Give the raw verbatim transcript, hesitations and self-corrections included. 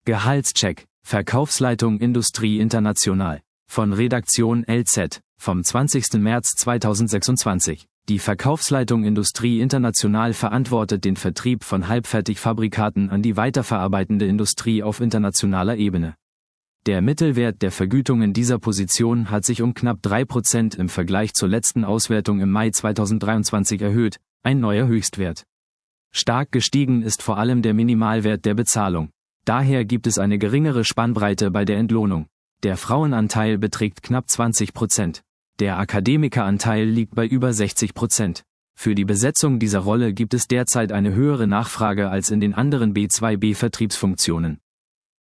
Gehaltscheck, Verkaufsleitung Industrie International. Von Redaktion L Z, vom zwanzigsten März zweitausendsechsundzwanzig. Die Verkaufsleitung Industrie International verantwortet den Vertrieb von Halbfertigfabrikaten an die weiterverarbeitende Industrie auf internationaler Ebene. Der Mittelwert der Vergütungen dieser Position hat sich um knapp drei Prozent im Vergleich zur letzten Auswertung im Mai zweitausenddreiundzwanzig erhöht, ein neuer Höchstwert. Stark gestiegen ist vor allem der Minimalwert der Bezahlung. Daher gibt es eine geringere Spannbreite bei der Entlohnung. Der Frauenanteil beträgt knapp zwanzig Prozent. Der Akademikeranteil liegt bei über sechzig Prozent. Für die Besetzung dieser Rolle gibt es derzeit eine höhere Nachfrage als in den anderen B zwei B-Vertriebsfunktionen.